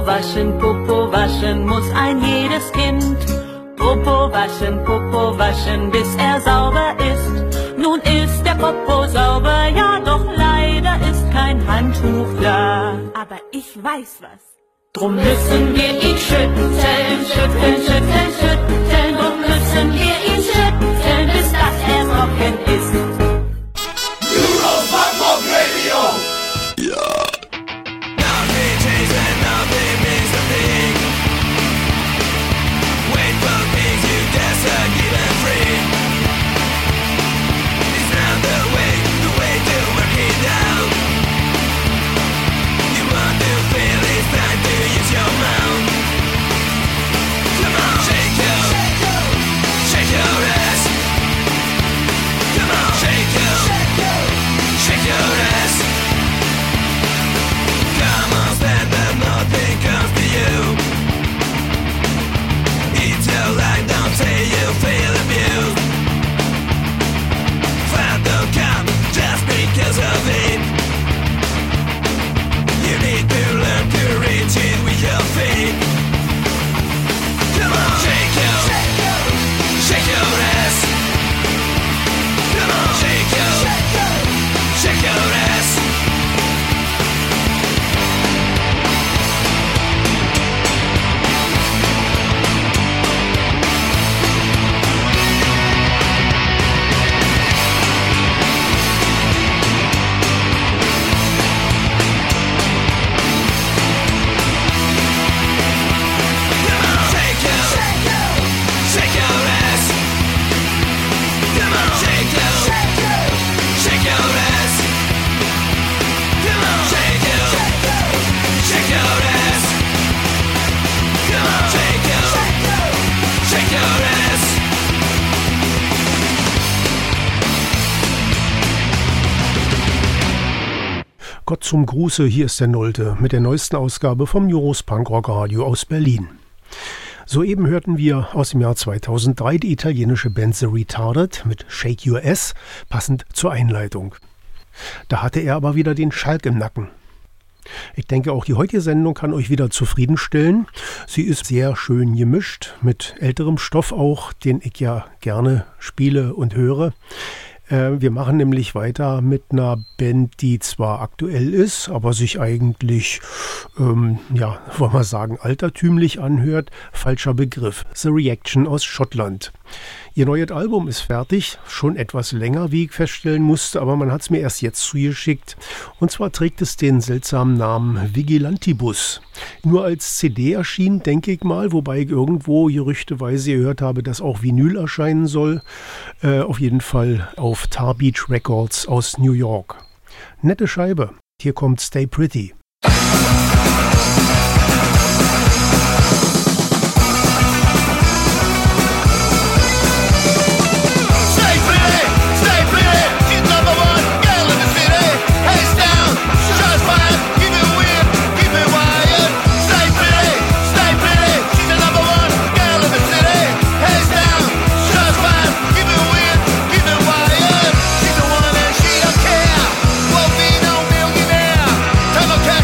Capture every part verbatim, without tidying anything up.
waschen, Popo waschen muss ein jedes Kind. Popo waschen, Popo waschen, bis er sauber ist. Nun ist der Popo sauber, ja doch leider ist kein Handtuch da. Aber ich weiß was. Drum müssen wir ihn schütteln, schütteln, schütteln, schütteln. Drum müssen wir ihn schütteln, bis das er trocken ist. Europe Radio! Ja. Nothing changes and nothing means a thing. Wait for things you guess are given free. It's not the way, the way to work it out. You want to feel it's time to use your mouth. Come on, shake your, shake your ass. Come on, shake your, shake your ass. Come on, stand up, nothing comes to you. It's your life, don't say you feel abused. Fat don't come just because of it. You need to learn to reach it with your feet. Come on, shake your, shake your ass. Come on, shake your, shake your ass. Gott zum Gruße, hier ist der Nolte mit der neuesten Ausgabe vom Euros Punkrock Radio aus Berlin. Soeben hörten wir aus dem Jahr zweitausenddrei die italienische Band The Retarded mit Shake Your Ass, passend zur Einleitung. Da hatte er aber wieder den Schalk im Nacken. Ich denke, auch die heutige Sendung kann euch wieder zufriedenstellen. Sie ist sehr schön gemischt, mit älterem Stoff auch, den ich ja gerne spiele und höre. Wir machen nämlich weiter mit einer Band, die zwar aktuell ist, aber sich eigentlich, ähm, ja, wollen wir sagen, altertümlich anhört. Falscher Begriff. The Reaction aus Schottland. Ihr neues Album ist fertig, schon etwas länger, wie ich feststellen musste, aber man hat es mir erst jetzt zugeschickt. Und zwar trägt es den seltsamen Namen Vigilantibus. Nur als C D erschienen, denke ich mal, wobei ich irgendwo gerüchteweise gehört habe, dass auch Vinyl erscheinen soll. Äh, auf jeden Fall auf Tar Beach Records aus New York. Nette Scheibe. Hier kommt Stay Pretty. Come on,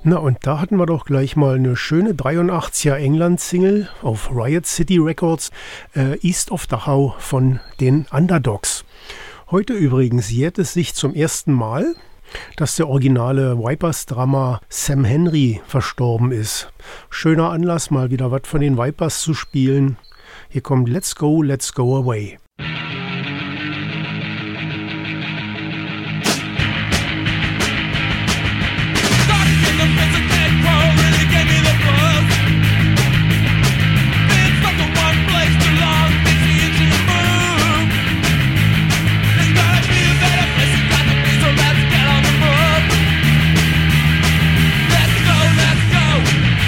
Na und da hatten wir doch gleich mal eine schöne dreiundachtziger England-Single auf Riot City Records, äh, East of Dachau von den Underdogs. Heute übrigens jährt es sich zum ersten Mal, dass der originale Vipers-Drummer Sam Henry verstorben ist. Schöner Anlass, mal wieder was von den Vipers zu spielen. Hier kommt Let's Go, Let's Go Away.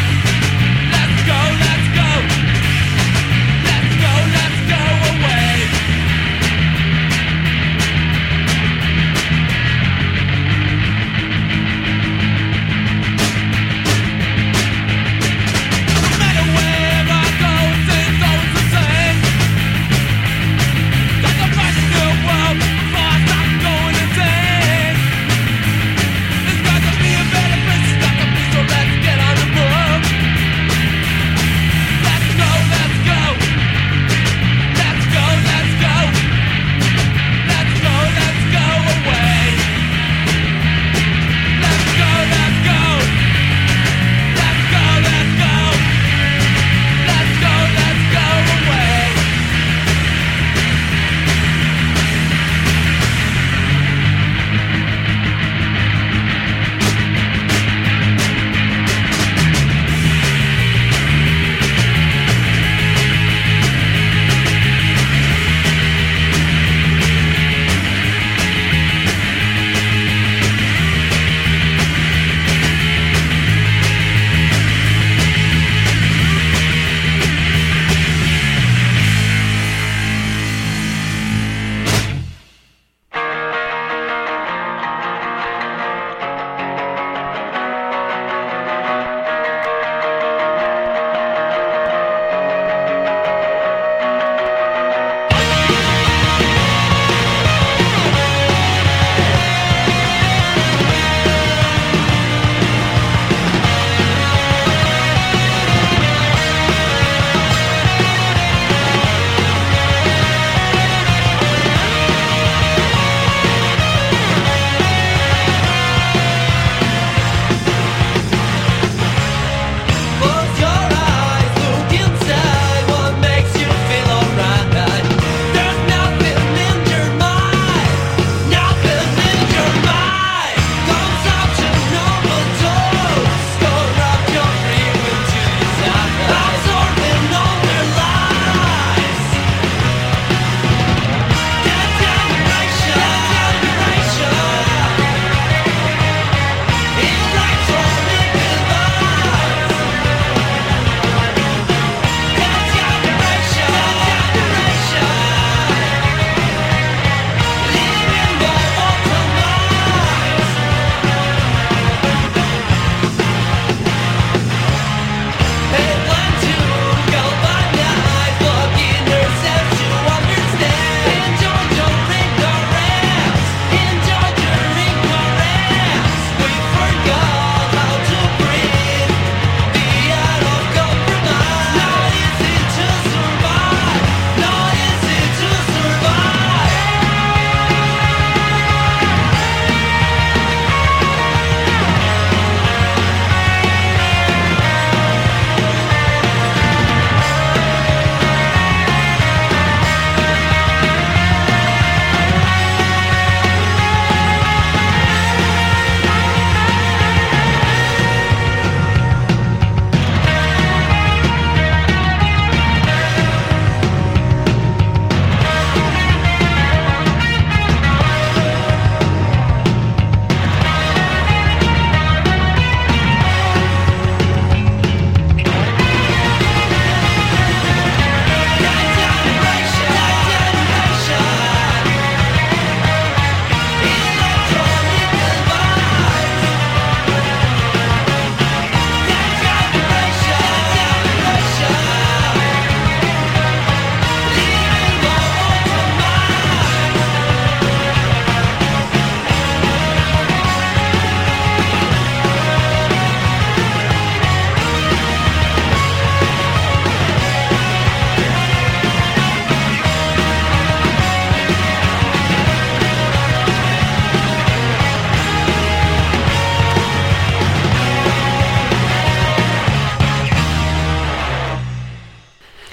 Let's go, let's go away.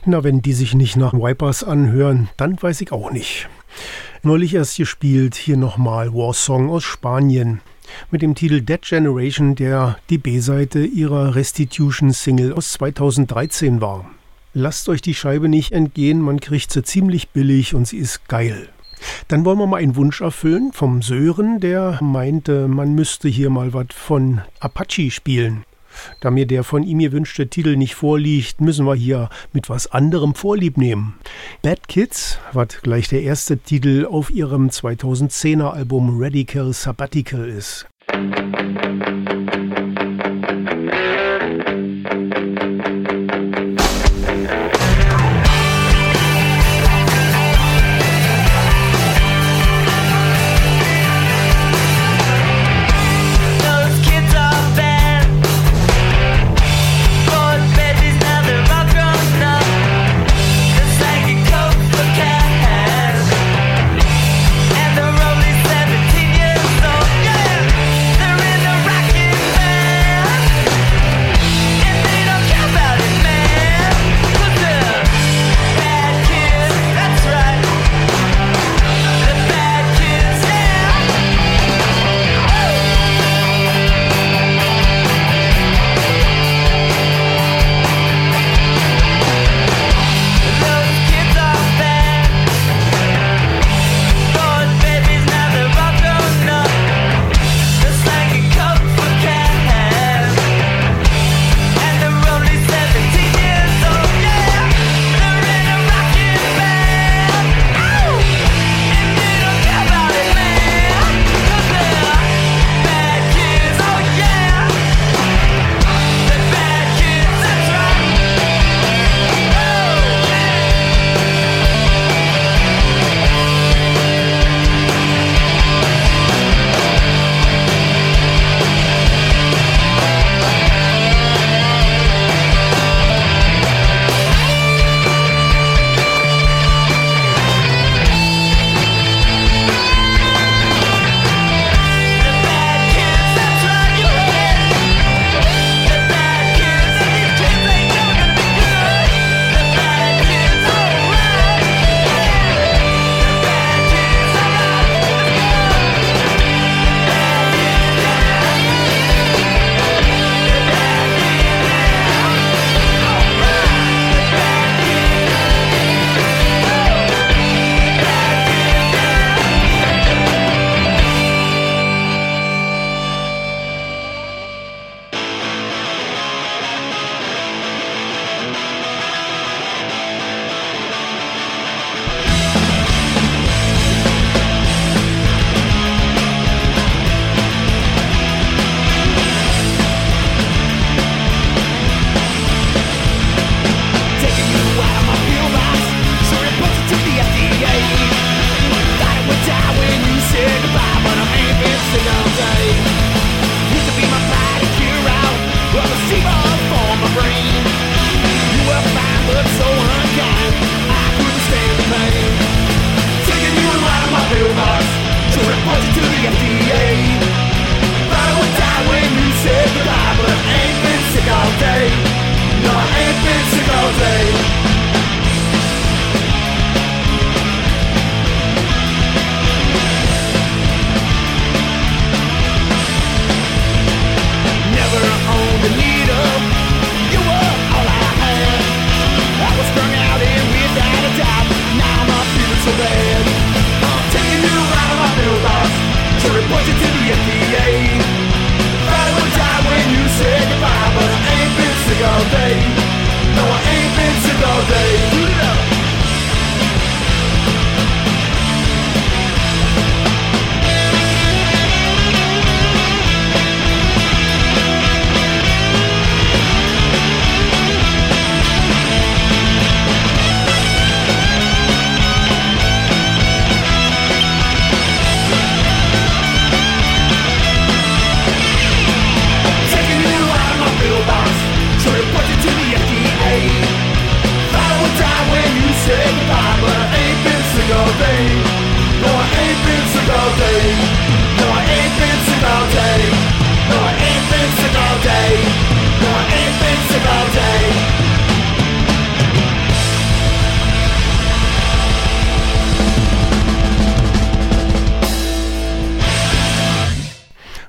Na, wenn die sich nicht nach Vipers anhören, dann weiß ich auch nicht. Neulich erst gespielt, hier nochmal Warsong aus Spanien. Mit dem Titel Dead Generation, der die B-Seite ihrer Restitution-Single aus zweitausenddreizehn war. Lasst euch die Scheibe nicht entgehen, man kriegt sie ziemlich billig und sie ist geil. Dann wollen wir mal einen Wunsch erfüllen vom Sören, der meinte, man müsste hier mal was von Apache spielen. Da mir der von ihm gewünschte Titel nicht vorliegt, müssen wir hier mit was anderem Vorlieb nehmen. Bad Kids, was gleich der erste Titel auf ihrem zweitausendzehner Album Radical Sabbatical ist. And the rolling seventeen years old, yeah, they're in the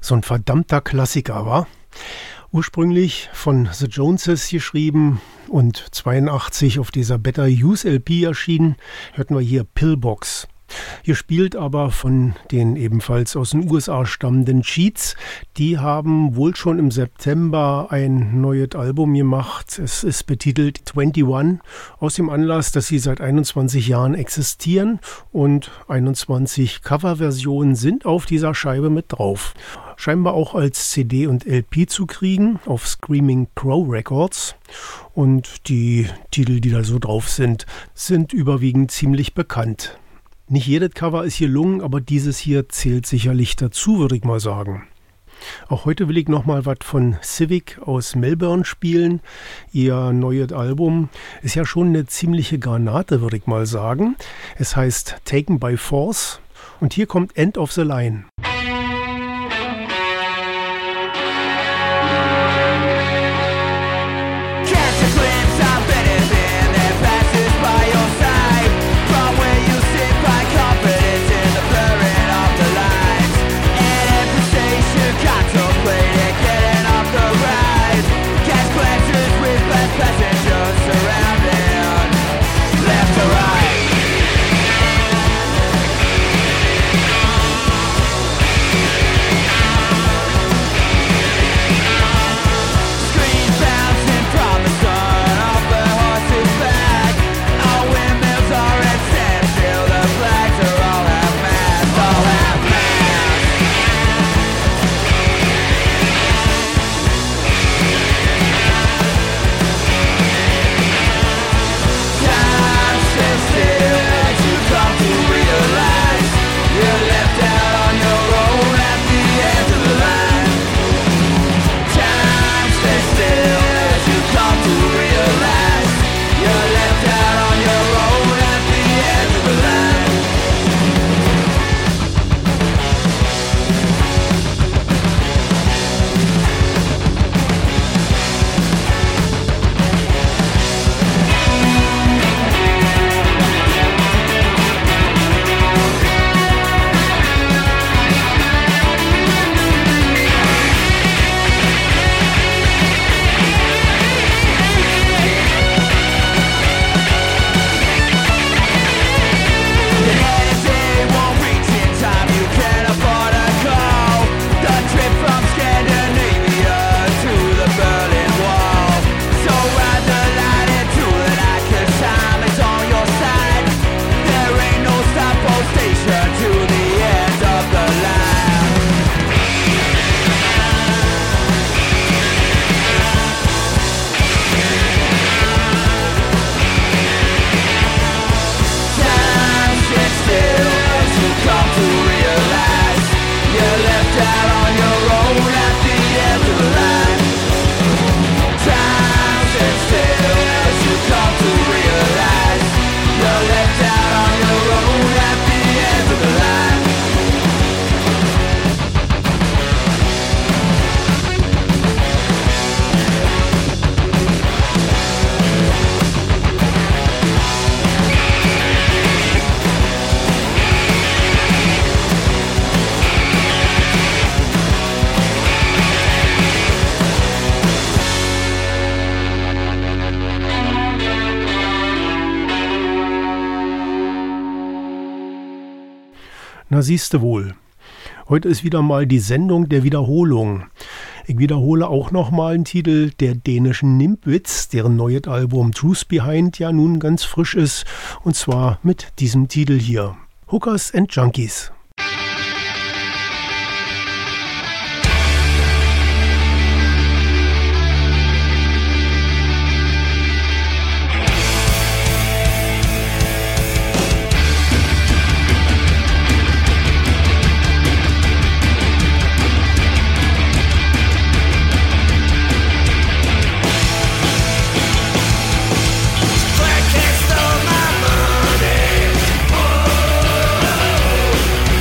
So ein verdammter Klassiker, war. Ursprünglich von The Joneses geschrieben und zweiundachtzig auf dieser Better Use L P erschienen, hörten wir hier Pillbox. Hier spielt aber von den ebenfalls aus den U S A stammenden Cheats. Die haben wohl schon im September ein neues Album gemacht. Es ist betitelt einundzwanzig, aus dem Anlass, dass sie seit einundzwanzig Jahren existieren und einundzwanzig Coverversionen sind auf dieser Scheibe mit drauf. Scheinbar auch als C D und L P zu kriegen auf Screaming Crow Records. Und die Titel, die da so drauf sind, sind überwiegend ziemlich bekannt. Nicht jedes Cover ist hier gelungen, aber dieses hier zählt sicherlich dazu, würde ich mal sagen. Auch heute will ich nochmal was von Civic aus Melbourne spielen. Ihr neues Album ist ja schon eine ziemliche Granate, würde ich mal sagen. Es heißt Taken by Force und hier kommt End of the Line. Na siehste wohl, heute ist wieder mal die Sendung der Wiederholung. Ich wiederhole auch nochmal einen Titel der dänischen Nimbwitz, deren neues Album Truth Behind ja nun ganz frisch ist, und zwar mit diesem Titel hier, Hookers and Junkies. Black cat stole my money. Oh,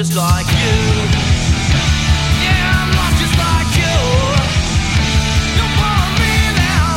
just like you. Yeah, I'm not just like you. Don't follow me now.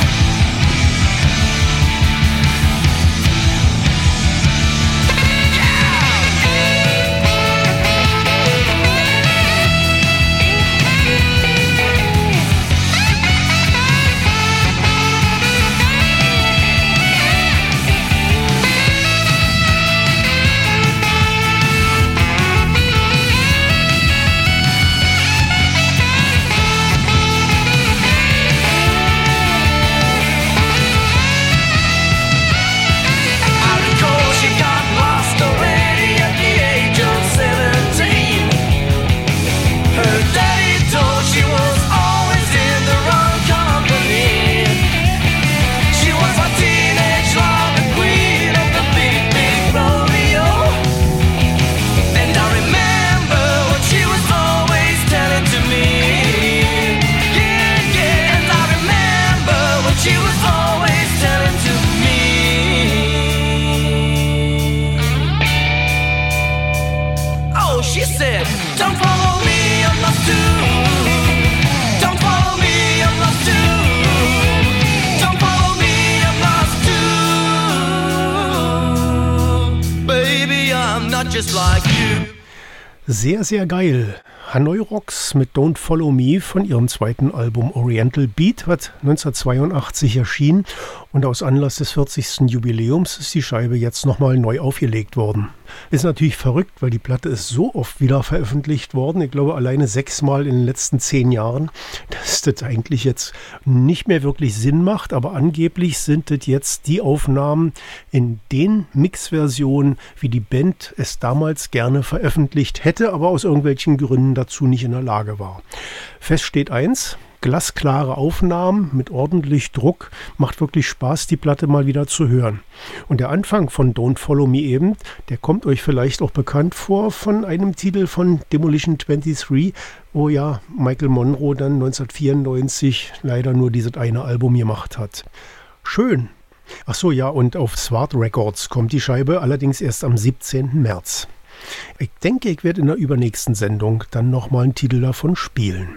Sehr, sehr geil. Hanoi Rocks mit Don't Follow Me von ihrem zweiten Album Oriental Beat, was neunzehnhundertzweiundachtzig erschien, und aus Anlass des vierzigsten Jubiläums ist die Scheibe jetzt nochmal neu aufgelegt worden. Ist natürlich verrückt, weil die Platte ist so oft wieder veröffentlicht worden, ich glaube alleine sechsmal in den letzten zehn Jahren, dass das eigentlich jetzt nicht mehr wirklich Sinn macht, aber angeblich sind das jetzt die Aufnahmen in den Mixversionen, wie die Band es damals gerne veröffentlicht hätte, aber aus irgendwelchen Gründen dazu nicht in der Lage war. Fest steht eins: glasklare Aufnahmen mit ordentlich Druck, macht wirklich Spaß, die Platte mal wieder zu hören. Und der Anfang von Don't Follow Me eben, der kommt euch vielleicht auch bekannt vor von einem Titel von Demolition dreiundzwanzig, wo ja Michael Monroe dann neunzehnhundertvierundneunzig leider nur dieses eine Album gemacht hat. Schön. Ach so, ja, und auf Swart Records kommt die Scheibe allerdings erst am siebzehnten März. Ich denke, ich werde in der übernächsten Sendung dann nochmal einen Titel davon spielen.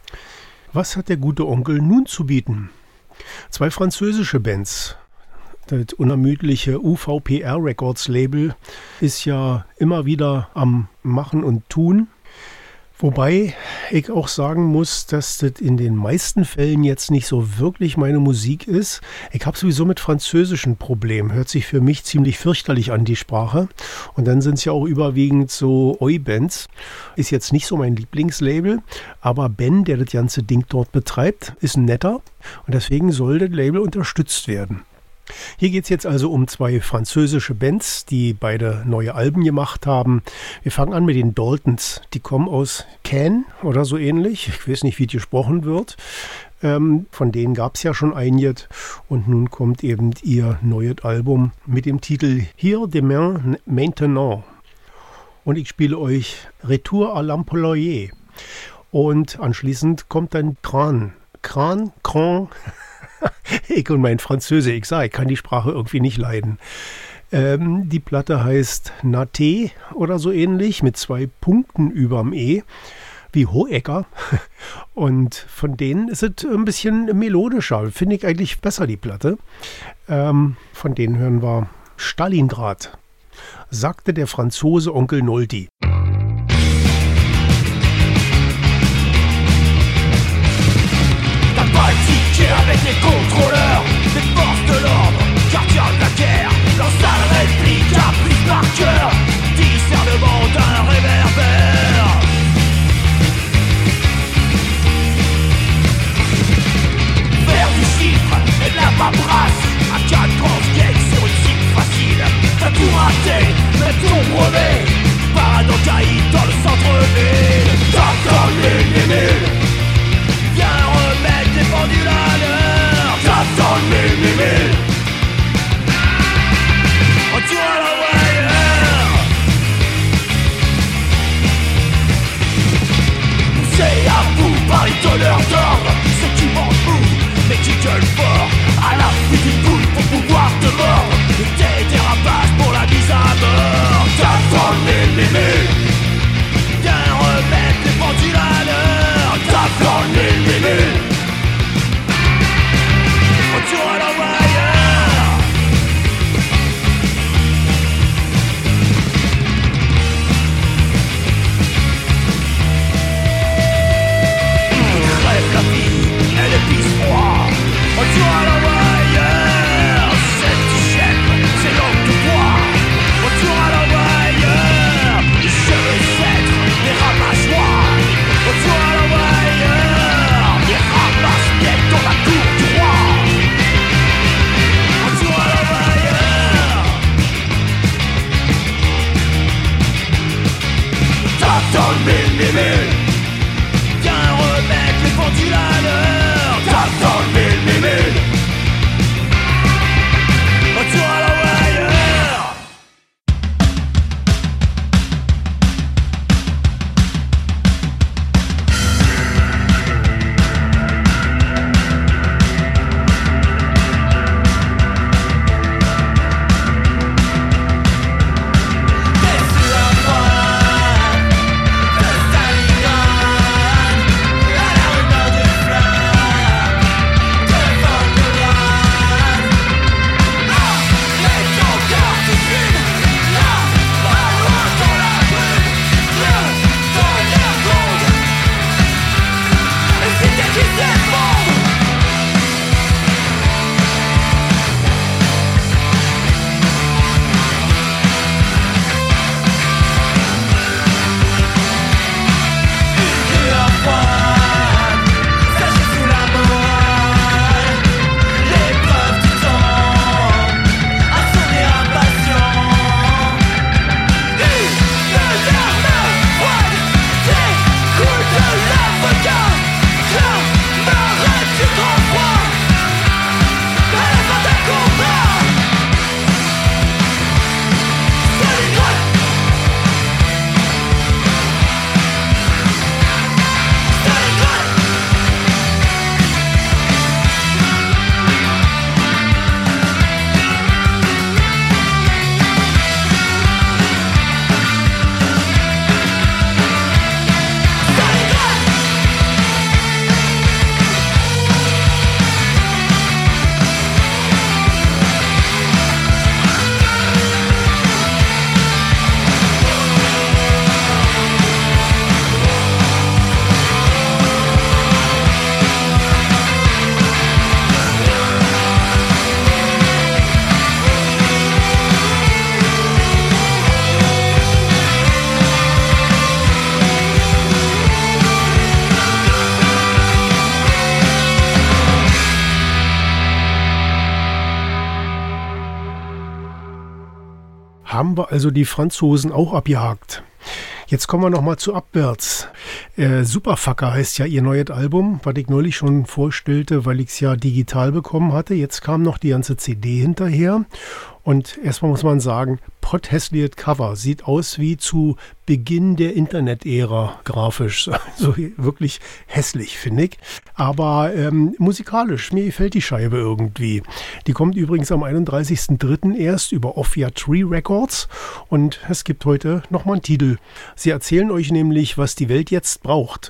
Was hat der gute Onkel nun zu bieten? Zwei französische Bands. Das unermüdliche U V P R Records Label ist ja immer wieder am Machen und Tun. Wobei ich auch sagen muss, dass das in den meisten Fällen jetzt nicht so wirklich meine Musik ist. Ich habe sowieso mit französischen Problemen. Hört sich für mich ziemlich fürchterlich an, die Sprache. Und dann sind es ja auch überwiegend so Oi-Bands. Ist jetzt nicht so mein Lieblingslabel, aber Ben, der das ganze Ding dort betreibt, ist ein netter. Und deswegen soll das Label unterstützt werden. Hier geht es jetzt also um zwei französische Bands, die beide neue Alben gemacht haben. Wir fangen an mit den Daltons. Die kommen aus Cannes oder so ähnlich. Ich weiß nicht, wie die gesprochen wird. Ähm, von denen gab es ja schon einiges. Und nun kommt eben ihr neues Album mit dem Titel Here Demain Maintenant. Und ich spiele euch Retour à l'Employé. Und anschließend kommt dann Kran. Kran, Kran. Ich und mein Französe, ich sage, ich kann die Sprache irgendwie nicht leiden. Ähm, die Platte heißt Naté oder so ähnlich, mit zwei Punkten überm E, wie Hohecker. Und von denen ist es ein bisschen melodischer. Finde ich eigentlich besser, die Platte. Ähm, von denen hören wir Stalingrad, sagte der Franzose Onkel Nolti. Avec les contrôleurs, les forces de l'ordre, gardiens de la guerre, lance à la réplique apprise par cœur, discernement d'un réverbère. Faire du chiffre et de la paperasse, à quatre grands gags sur une cible facile. T'as tout raté, même ton brevet, parano caïd dans le centre-ville. T'entends les mille. Viens remettre les pendules à l'heure. T'attends le mille, mille, mille. Retour à l'envoyeur. Poussé à bout par les donneurs d'ordre, ceux qui mentent mou, mais qui gueulent fort, à la fuite d'une boule pour pouvoir te mordre. Des dérapages pour la mise à mort. T'attends le mille, mille, mille. Haben wir also die Franzosen auch abgehakt. Jetzt kommen wir nochmal zu Abwärts. Äh, Superfucker heißt ja ihr neues Album, was ich neulich schon vorstellte, weil ich es ja digital bekommen hatte. Jetzt kam noch die ganze C D hinterher. Und erstmal muss man sagen, potthässliches Cover. Sieht aus wie zu Beginn der Internet-Ära grafisch. Also wirklich hässlich, finde ich. Aber ähm, musikalisch, mir gefällt die Scheibe irgendwie. Die kommt übrigens am einunddreißigsten dritten erst über Ophia Tree Records. Und es gibt heute nochmal einen Titel. Sie erzählen euch nämlich, was die Welt jetzt braucht.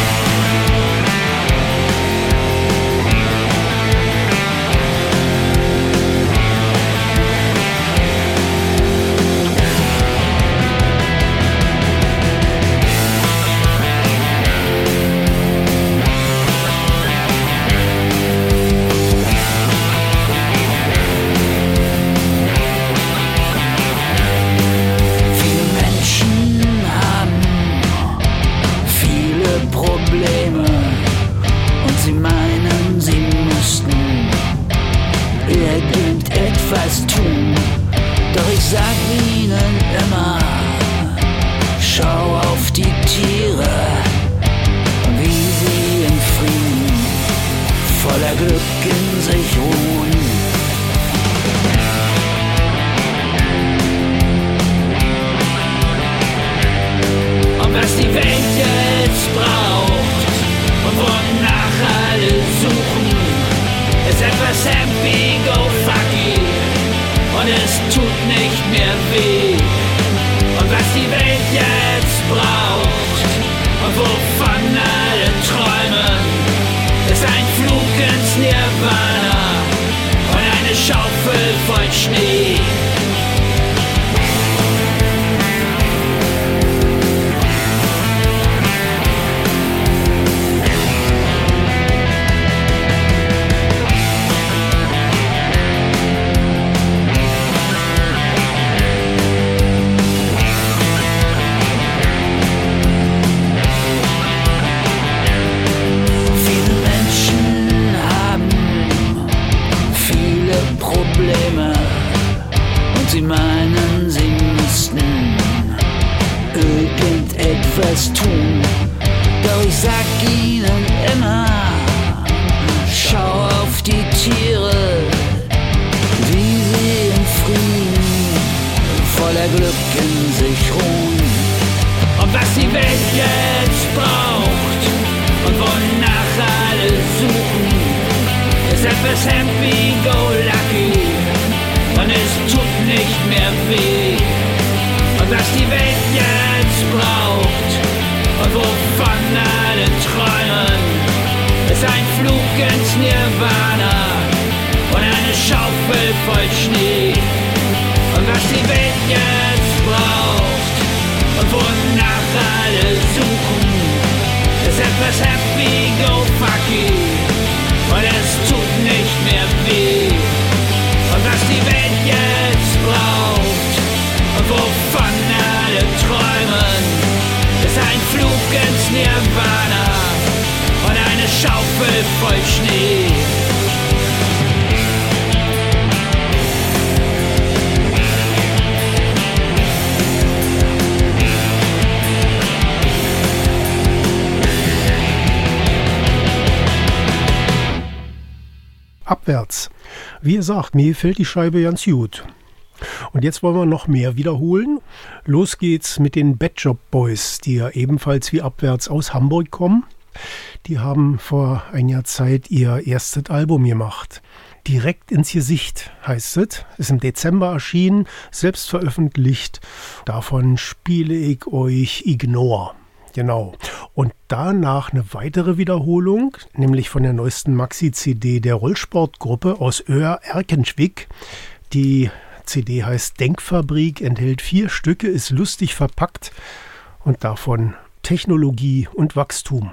Abwärts. Wie gesagt, mir gefällt die Scheibe ganz gut. Und jetzt wollen wir noch mehr wiederholen. Los geht's mit den Bad Job Boys, die ja ebenfalls wie Abwärts aus Hamburg kommen. Die haben vor einiger Zeit ihr erstes Album gemacht. Direkt ins Gesicht heißt es. Ist im Dezember erschienen, selbst veröffentlicht. Davon spiele ich euch Ignore. Genau. Und danach eine weitere Wiederholung, nämlich von der neuesten Maxi-C D der Rollsportgruppe aus Öhr-Erkenschwick. Die C D heißt Denkfabrik, enthält vier Stücke, ist lustig verpackt und davon Technologie und Wachstum.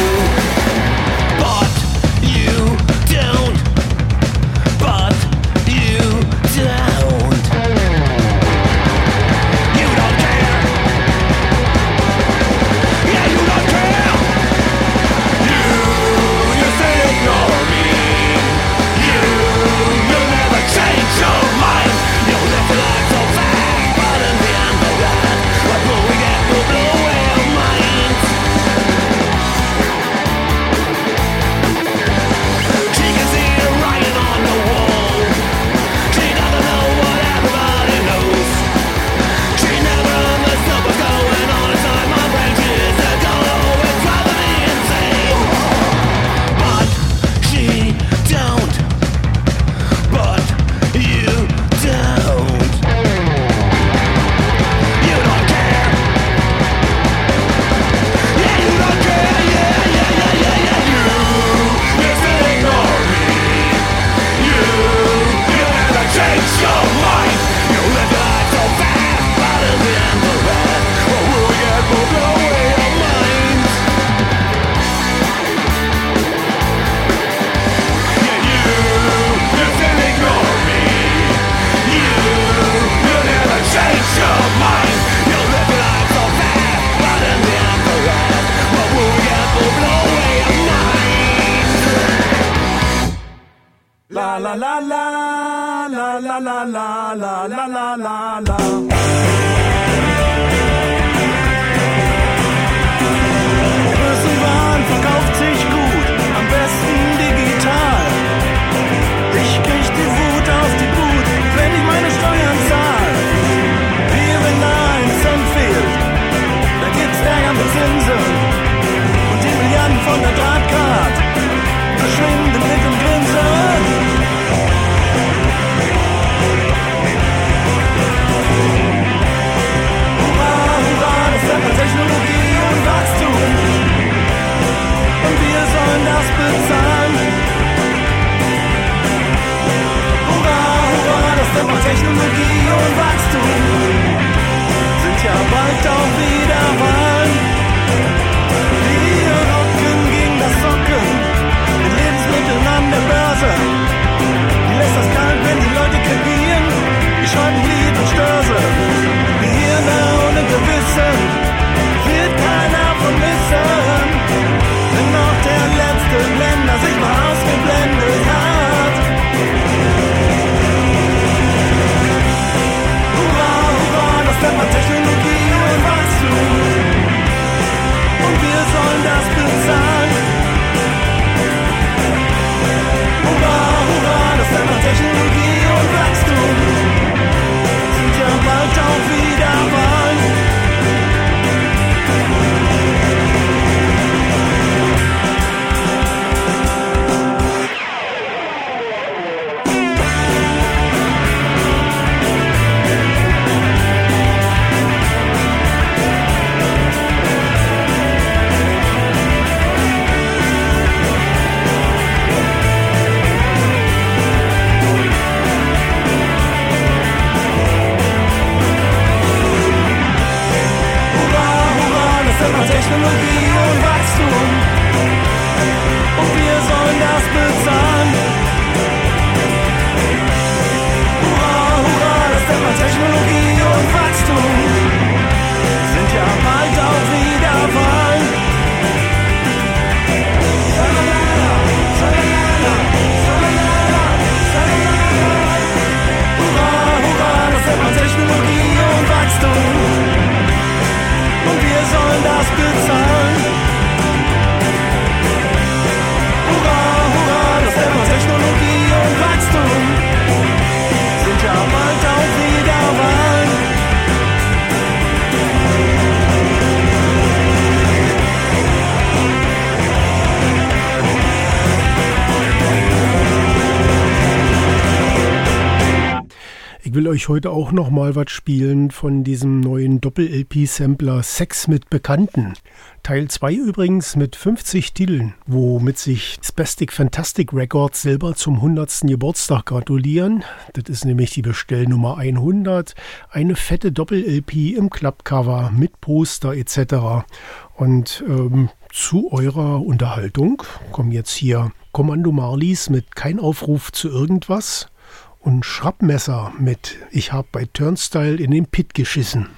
But you don't. But La la la la, la la la la, la la la la la. Börsenwahn verkauft sich gut, am besten digital. Ich krieg die Wut aus die Brut, wenn ich meine Steuern zahl. Hier, wenn da ein Cent fehlt, da gibt's Ärger mit Zinsen. Und die Milliarden von der Drahtkart verschwinden mit dem Grinsen. Technologie und Wachstum, und wir sollen das bezahlen. Hurra, hurra, das nennt man Technologie und Wachstum. Sind ja bald auch wieder Wahlen. Wir rocken gegen das Socken mit Lebensmitteln an der Börse. Die lässt das kalt, wenn die Leute krepieren. Die schreiben Lied und Störse. Gehirne ohne Gewissen wird keiner vermissen, wenn noch der letzte Blender sich mal ausgeblendet hat. Hurra, hurra, das nennt man Technologie und Wachstum, und wir sollen das bezahlen. Hurra, hurra, das nennt man Technologie und Wachstum, sind ja bald auch wieder Wahlen. Technologie und Wachstum, und wir sollen das bezahlen. Hurra, hurra, das nennt man Technologie und Wachstum, sind ja bald auch wieder Wahlen. Hurra, hurra, das nennt man Technologie und Wachstum, und wir sollen das bezahlen. Hurra, hurra, das nennt man Technologie und Wachstum, sind ja bald auch wieder Wahlen. Ich will euch heute auch noch mal was spielen von diesem neuen Doppel-L P-Sampler Sex mit Bekannten. Teil zwei übrigens mit fünfzig Titeln, womit sich Spastic Fantastic Records selber zum hundertsten Geburtstag gratulieren. Das ist nämlich die Bestellnummer hundert. Eine fette Doppel-L P im Klappcover mit Poster et cetera. Und ähm, zu eurer Unterhaltung kommen jetzt hier Kommando Marlies mit Kein Aufruf zu irgendwas. Und Schrappmesser mit Ich hab bei Turnstile in den Pit geschissen.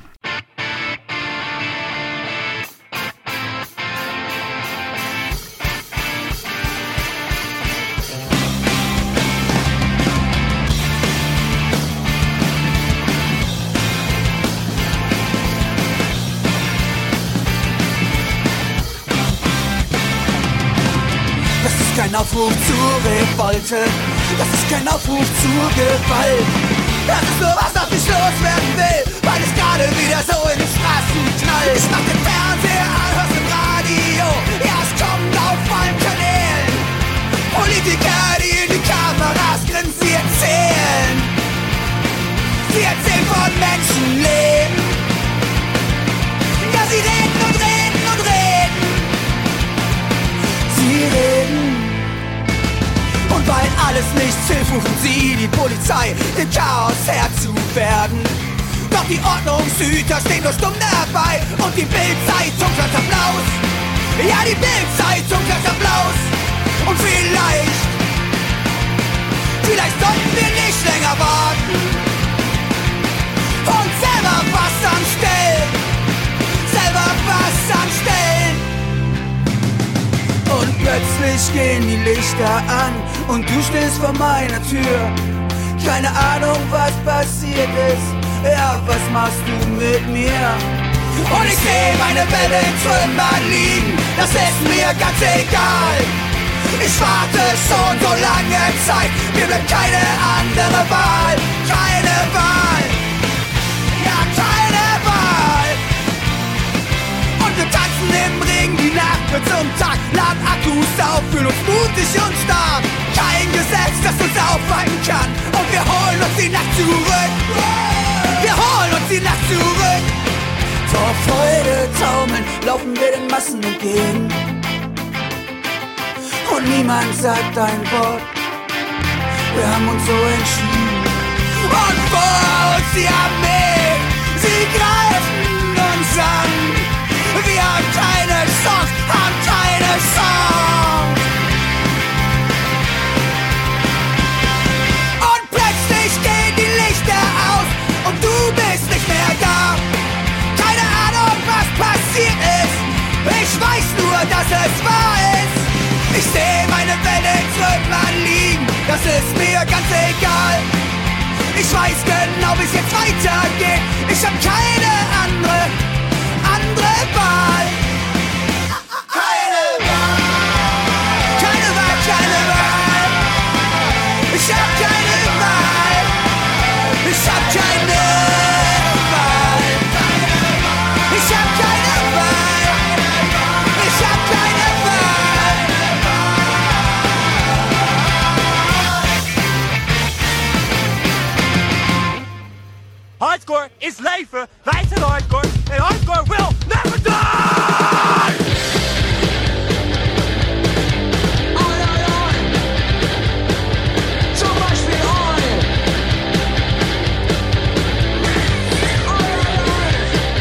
Das ist kein Aufruf zur Revolte, das ist kein Aufruf zur Gewalt. Das ist nur was, das ich loswerden will, weil es gerade wieder so in den Straßen knallt. Ich mach den Fernseher an, hör's im Radio, ja es kommt auf allen Kanälen. Politiker, die in die Kameras grinsen, sie erzählen. Sie erzählen von Menschenleben. Ja, sie reden und reden und reden. Sie reden. Und weil alles nichts hilft, rufen sie die Polizei, dem Chaos Herr zu werden. Doch die Ordnungshüter stehen nur stumm dabei und die Bild-Zeitung klatscht Applaus. Ja, die Bild-Zeitung klatscht Applaus. Und vielleicht, vielleicht sollten wir nicht länger warten und selber was anstellen, selber was anstellen. Und plötzlich Plötzlich gehen die Lichter an und du stehst vor meiner Tür. Keine Ahnung, was passiert ist, ja, was machst du mit mir? Und ich seh meine Welt in Trümmern liegen, das ist mir ganz egal. Ich warte schon so lange Zeit, mir bleibt keine andere Wahl. Keine Wahl, ja, keine Wahl. Und wir tanzen im Ring, die Nacht wird zum Tag. Laden Akkus auf, fühlen uns mutig und stark. Kein Gesetz, das uns aufhalten kann. Und wir holen uns die Nacht zurück. Wir holen uns die Nacht zurück. Vor Freude taumeln, laufen wir den Massen entgegen. Und niemand sagt ein Wort. Wir haben uns so entschieden. Und vor uns die Armee, sie greifen uns an. Wir haben keine Chance, haben keine Chance. Und plötzlich gehen die Lichter aus und du bist nicht mehr da. Keine Ahnung, was passiert ist. Ich weiß nur, dass es wahr ist. Ich seh meine Welt in Trümmern liegen, das ist mir ganz egal. Ich weiß genau, wie es jetzt weitergeht. Ich hab keine andere, andere Wahl. Keine Wahl, keine Wahl, keine Wahl. Ich hab keine Wahl. Ich hab keine Wahl. Ich hab keine Wahl. Ich hab keine Wahl. Hardcore is leven, wij zijn hardcore en hardcore will never die! Oi, oi, oi! Zum Beispiel oi! Oi, oi, oi!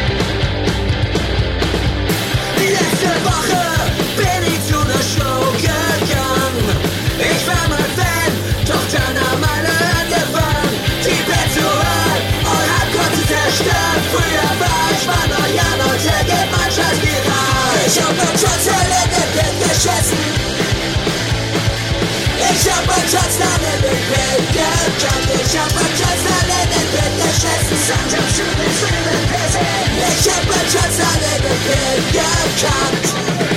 Die letzte Woche bin ich zu der Show gegangen. Ich war mal Fan, doch dann haben alle angefangen, die Band zu hören und hab kurz zerstört. Früher war ich mal Neujahr, heute geht mein Scheiß viral. Ich hab mit Schotzel in den Pit geschissen. Ich hab mit Schotzel in den Pit gekannt. Ich hab mit Schotzel in den Pit geschissen. Sometimes you been feeling busy. Ich hab mit Schotzel in den Pit gekannt.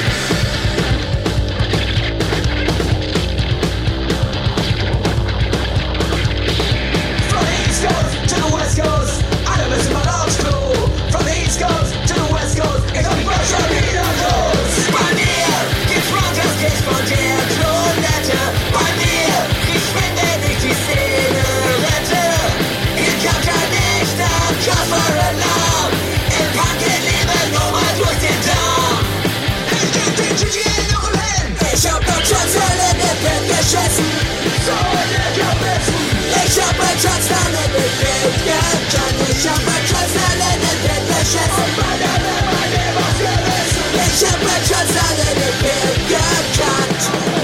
From the East Coast to the West Coast, alle müssen mal aufs Klo. From the East Coast to the West Coast, ich hab die Flasche wieder los. Bei mir gibt's Rockers, gibt's von der Klonette. Bei mir, ich finde nicht die Szene rette. Ich kann kein Licht am Koffer-Alarm. Im Punk leben nur mal durch den Darm. Ich geb den G G A noch ein Hin. Ich hab mit Schotzel in den Pit geschissen. So lecker Bissen. Ich hab mit Schotzel in den Pit gekannt. Ich hab mit Schotzel in den Pit geschissen. Und bei der Leber was gerissen. Ich hab mit Schotzel in den Pit gekannt.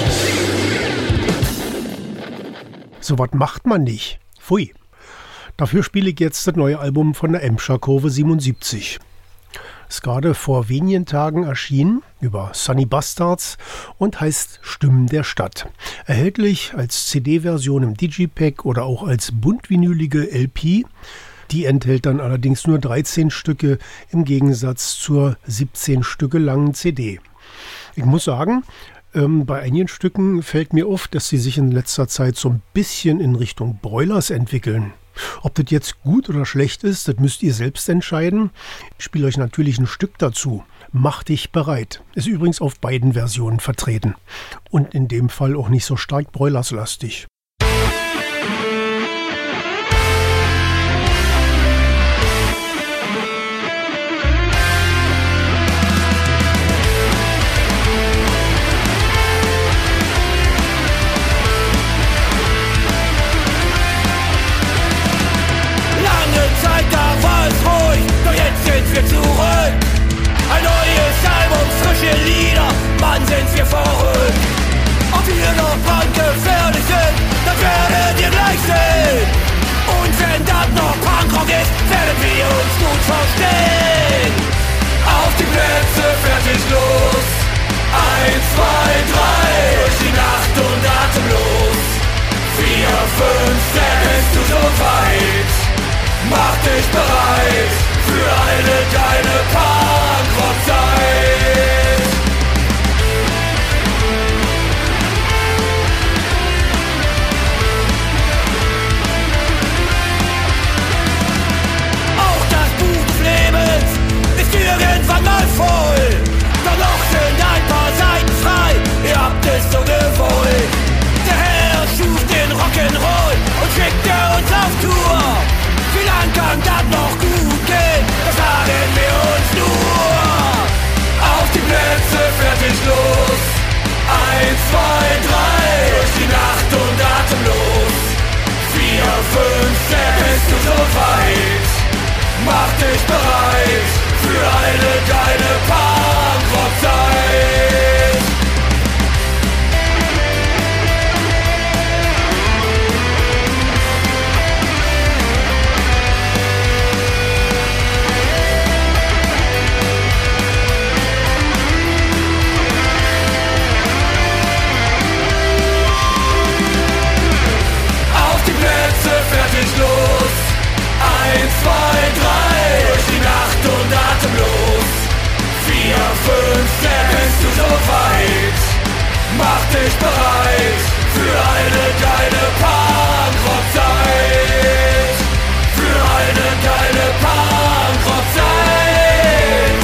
So was macht man nicht. Pfui. Dafür spiele ich jetzt das neue Album von der Emscher Kurve siebenundsiebzig. Ist gerade vor wenigen Tagen erschienen über Sunny Bastards und heißt Stimmen der Stadt. Erhältlich als C D-Version im Digipack oder auch als buntvinylige L P. Die enthält dann allerdings nur dreizehn Stücke im Gegensatz zur siebzehn Stücke langen C D. Ich muss sagen, ähm, bei einigen Stücken fällt mir auf, dass sie sich in letzter Zeit so ein bisschen in Richtung Broilers entwickeln. Ob das jetzt gut oder schlecht ist, das müsst ihr selbst entscheiden. Ich spiele euch natürlich ein Stück dazu. Mach dich bereit. Ist übrigens auf beiden Versionen vertreten. Und in dem Fall auch nicht so stark Broilers-lastig. Doch jetzt sind wir zurück. Ein neues Album, frische Lieder, Mann sind wir verrückt. Ob wir noch brandgefährlich sind, Erfolg. Der Herr schuf den Rock'n'Roll und schickte uns auf Tour. Wie lang kann das noch gut gehen? Das sagen wir uns nur. Auf die Plätze, fertig, los. Eins, zwei, drei, durch die Nacht und atemlos. Vier, fünf, sechs, bist du so weit? Mach dich bereit für eine geile Punkrock-Zeit. Fertig, los! Eins, zwei, drei, durch die Nacht und atemlos. Vier, fünf, sechs, bist du so weit? Mach dich bereit für eine geile Punkrock-Zeit. Für eine geile Punkrock-Zeit.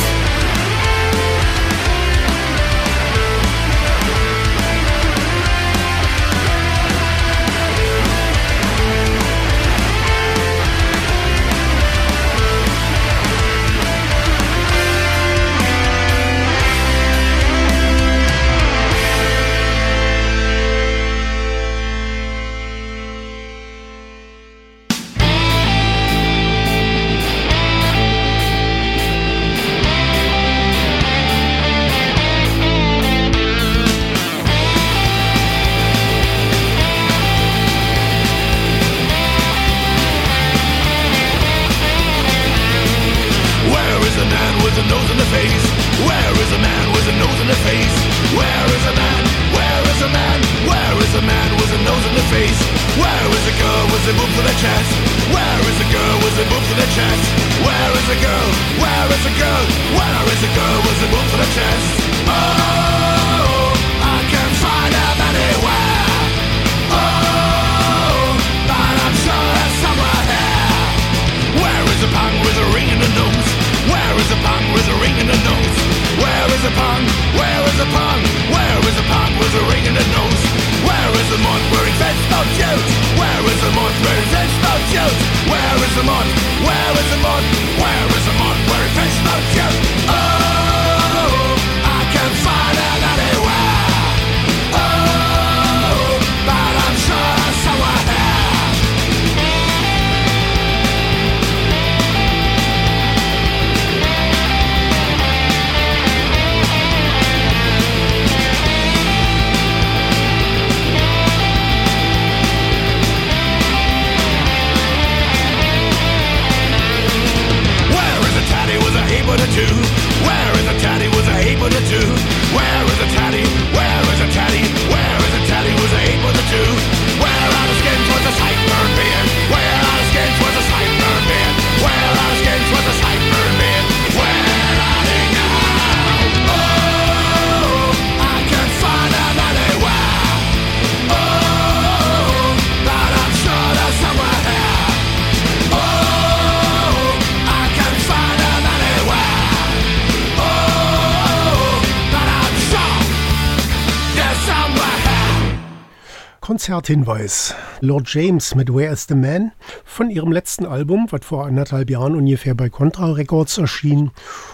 Konzerthinweis. Lord James mit Where is the Man von ihrem letzten Album, was vor anderthalb Jahren ungefähr bei Contra Records erschien.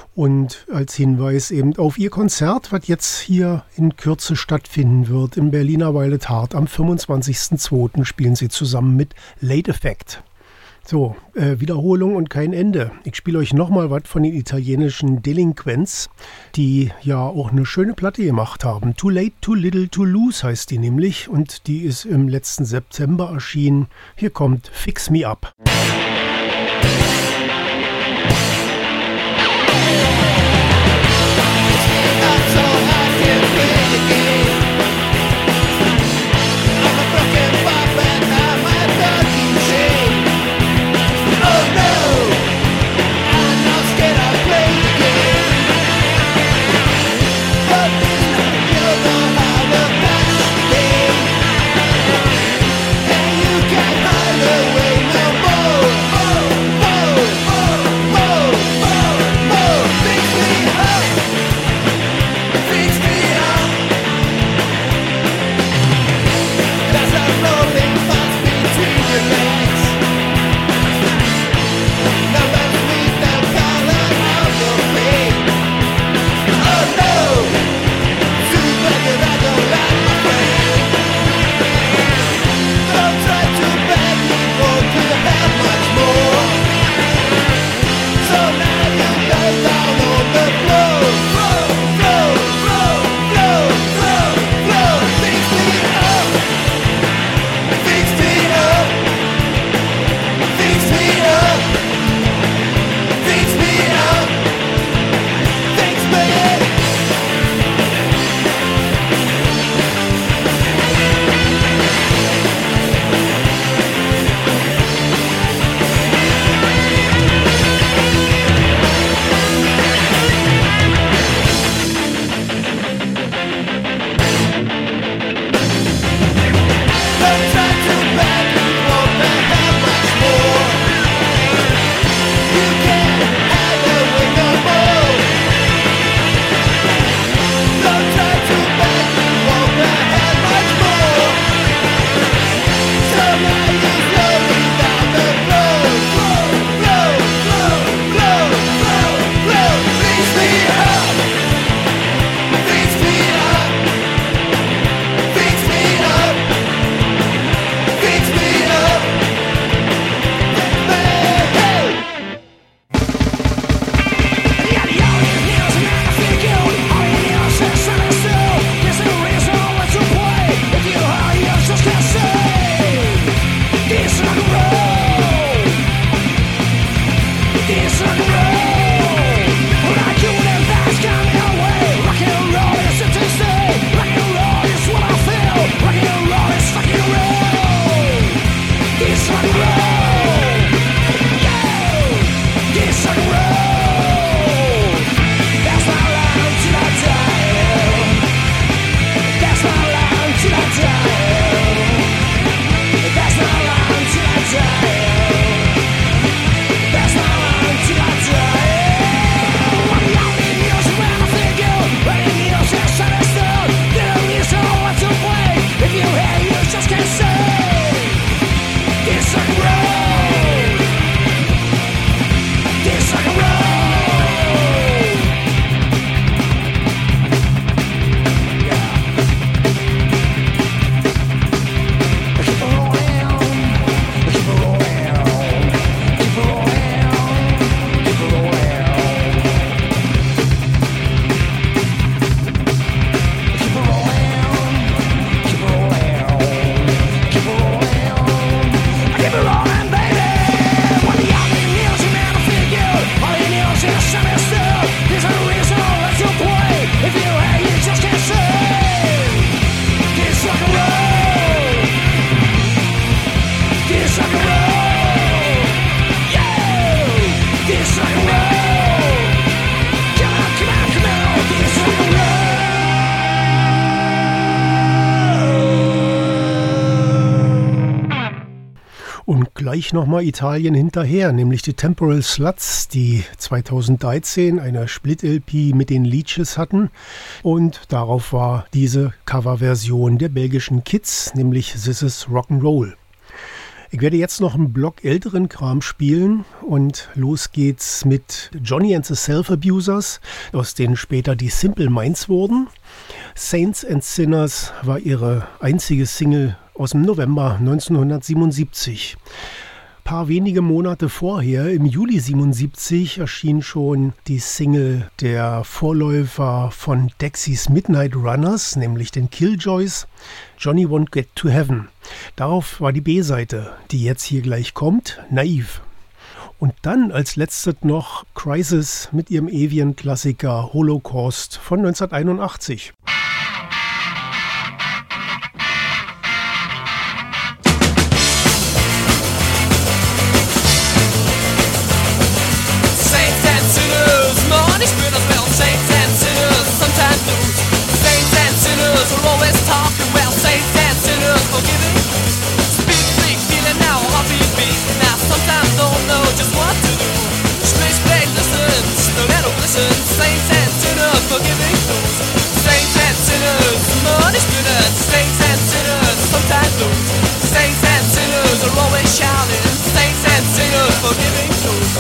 Und als Hinweis eben auf ihr Konzert, was jetzt hier in Kürze stattfinden wird, im Berliner Violet Heart. Am fünfundzwanzigsten zweiten spielen sie zusammen mit Late Effect. So, äh, Wiederholung und kein Ende. Ich spiele euch nochmal was von den italienischen Delinquents, die ja auch eine schöne Platte gemacht haben. Too Late, Too Little, Too Loose heißt die nämlich und die ist im letzten September erschienen. Hier kommt Fix Me Up. Oh, gleich nochmal Italien hinterher, nämlich die Temporal Sluts, die zweitausenddreizehn eine Split-L P mit den Leeches hatten. Und darauf war diese Coverversion der belgischen Kids, nämlich This Is Rock'n'Roll. Ich werde jetzt noch einen Block älteren Kram spielen und los geht's mit Johnny and the Self-Abusers, aus denen später die Simple Minds wurden. Saints and Sinners war ihre einzige Single aus dem November neunzehnhundertsiebenundsiebzig. Ein paar wenige Monate vorher, im Juli siebenundsiebzig, erschien schon die Single der Vorläufer von Dexys Midnight Runners, nämlich den Killjoys, Johnny Won't Get to Heaven. Darauf war die B-Seite, die jetzt hier gleich kommt, Naive. Und dann als letztes noch Crisis mit ihrem ewigen Klassiker Holocaust von neunzehnhunderteinundachtzig. Saints and sinners, forgiving fools. Saints and sinners, money students. Saints and sinners, sometimes lose. Saints and sinners are always shouting. Saints and sinners, forgiving fools.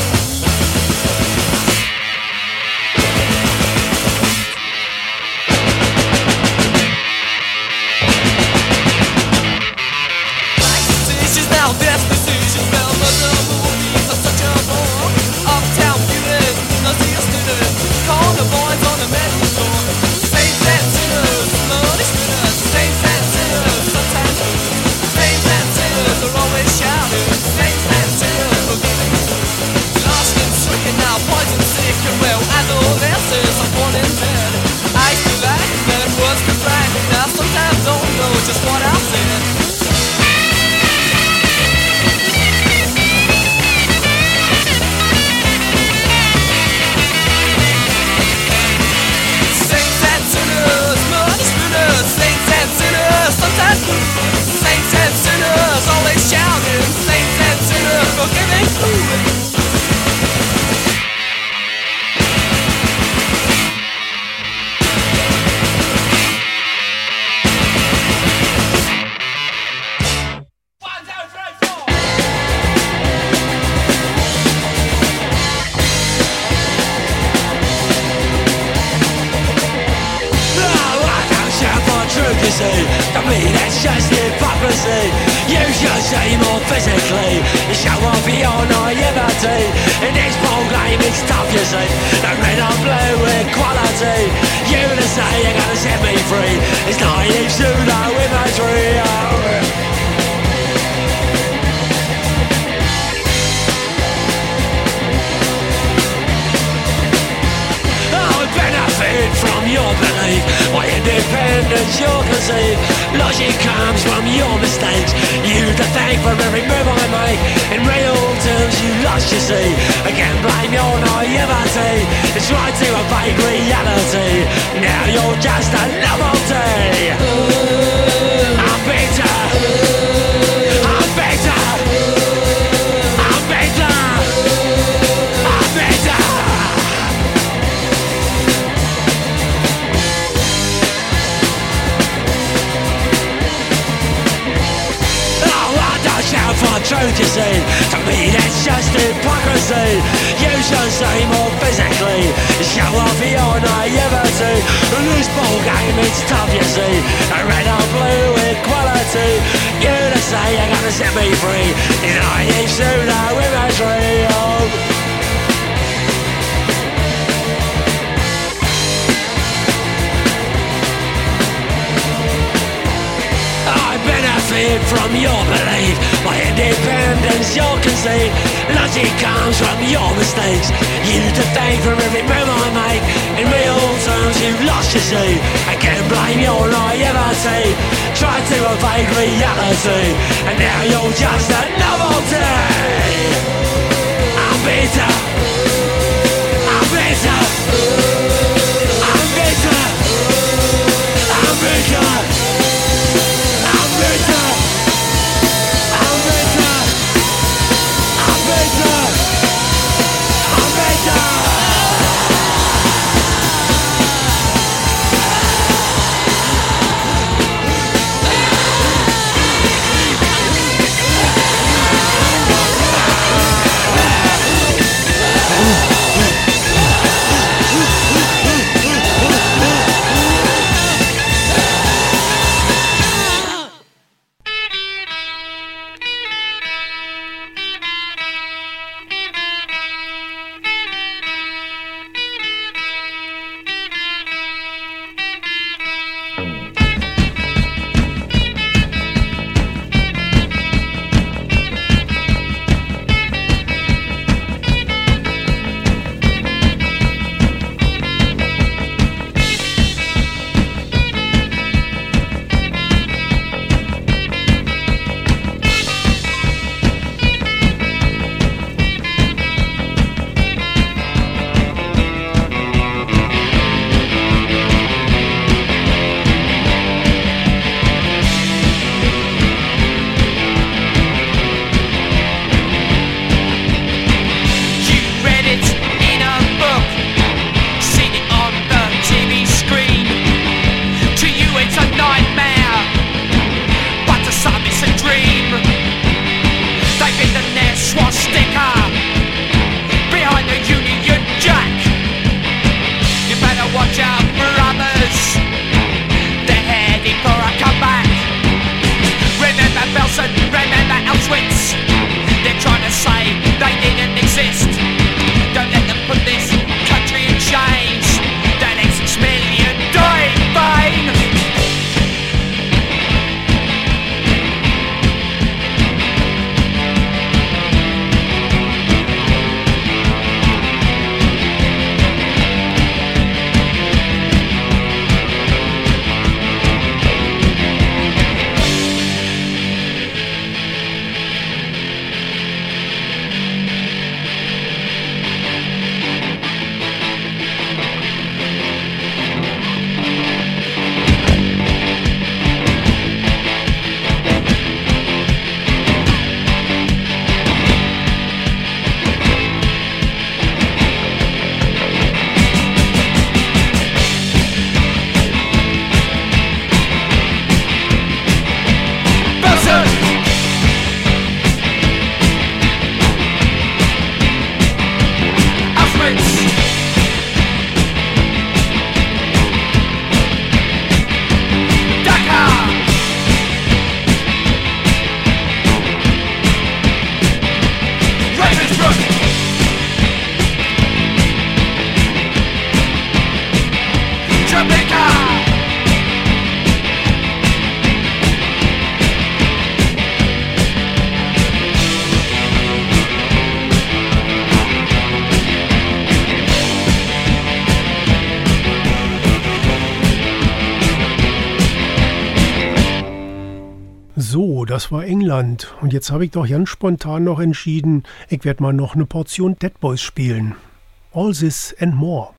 Decisions now, death decisions now. Mother movies are such a bore. Uptown feeling, nothing else to do. Call the boys on the metal floor. Saints and sinners, money spinners. Saints and sinners, sometimes lose. Saints and sinners are always shouting. Saints and sinners, forgiving fools. Lost and stricken now, poison sick and well. Adolescents are born in bed. I used to like them, was to brag. Now sometimes don't know just what I said. Sometimes saints and sinners always shouting. Saints and sinners forgiving fools. To me that's just hypocrisy. Use your shame more physically. Show off your naivety. In this ball game it's tough you see. The red or blue equality. You to say you're gonna set me free. It's naive pseudo imagery. Oh. From your belief, my independence you'll conceive. Logic comes from your mistakes. You to thank for every move I make. In real terms you lost, you see. I can't blame your naivety. It's right to a vague reality. Now you're just a novelty. I'm better. I'm better. I'm better. I'm better. Shout for truth, you see. To me that's just hypocrisy. Use your say more physically. Show off your naivety. In this ball game it's tough, you see. A red or blue equality. You to say you're gonna set me free. It's naive pseudo imagery. Oh. Benefit from your belief. My independence you'll concede. Logic comes from your mistakes. You to thank for every move I make. In real terms you've lost, you see. I can't blame your naivety. Try to evade reality. And now you're just a novelty. I'm bitter. I'm bitter. I'm bitter. I'm bitter. I'm better, I'm better, So, das war England. Und jetzt habe ich doch ganz spontan noch entschieden, ich werde mal noch eine Portion Dead Boys spielen. All This and More.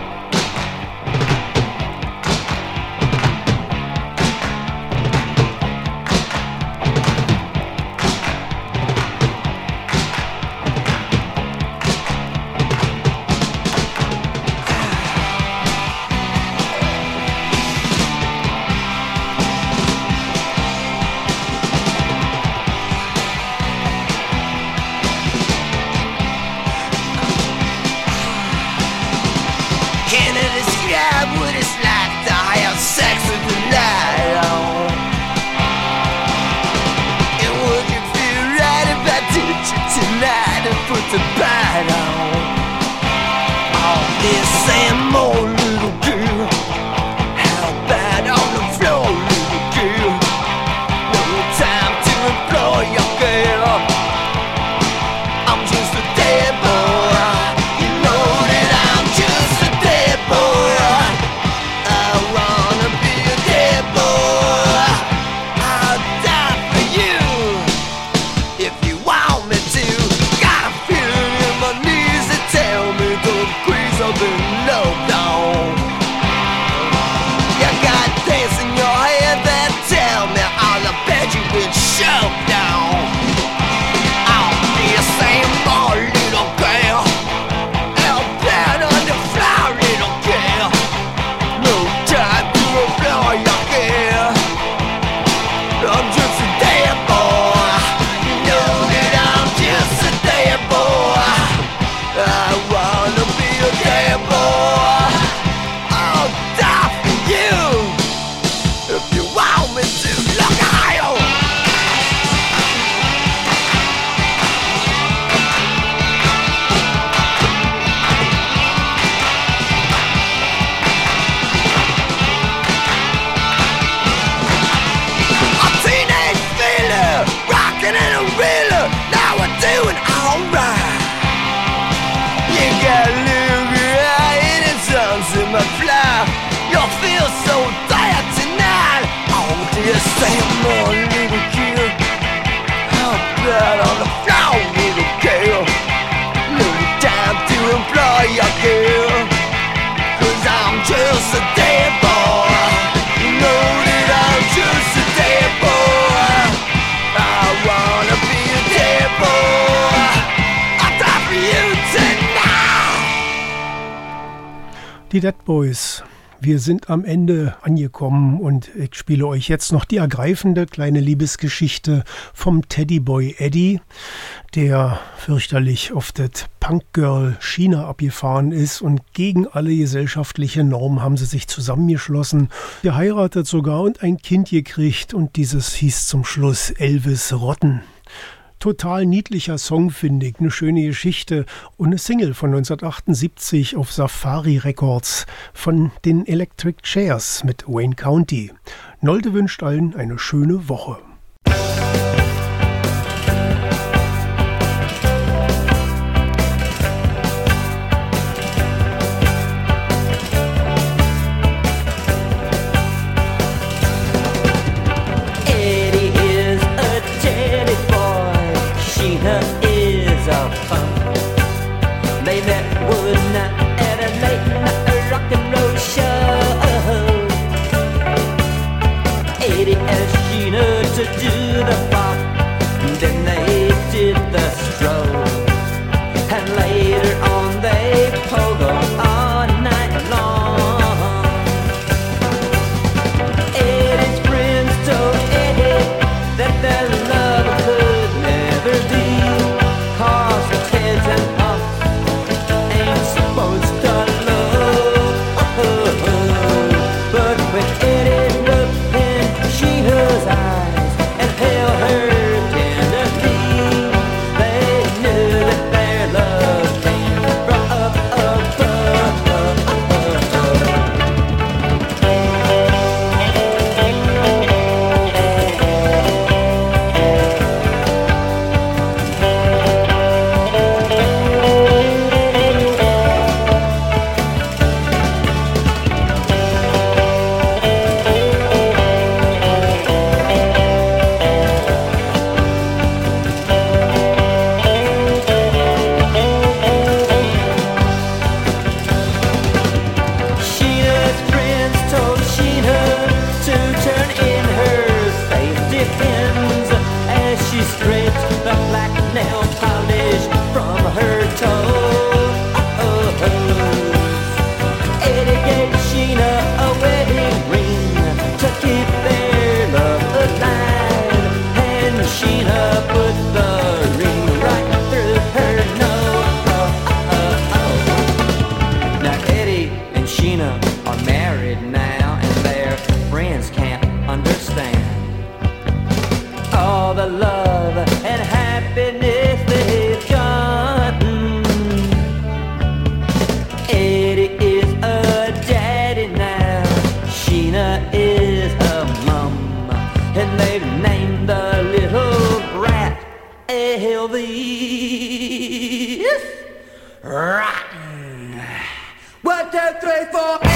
Die Dead Boys. Wir sind am Ende angekommen und ich spiele euch jetzt noch die ergreifende kleine Liebesgeschichte vom Teddyboy Eddie, der fürchterlich auf das Punkgirl China abgefahren ist und gegen alle gesellschaftliche Normen haben sie sich zusammengeschlossen, geheiratet sogar und ein Kind gekriegt und dieses hieß zum Schluss Elvis Rotten. Total niedlicher Song, finde ich, eine schöne Geschichte und eine Single von neunzehnhundertachtundsiebzig auf Safari Records von den Electric Chairs mit Wayne County. Nolde wünscht allen eine schöne Woche. To all the love and happiness they've gotten. Eddie is a daddy now, Sheena is her mom, and they've named the little brat Elvis. Rotten. One, two, three, four.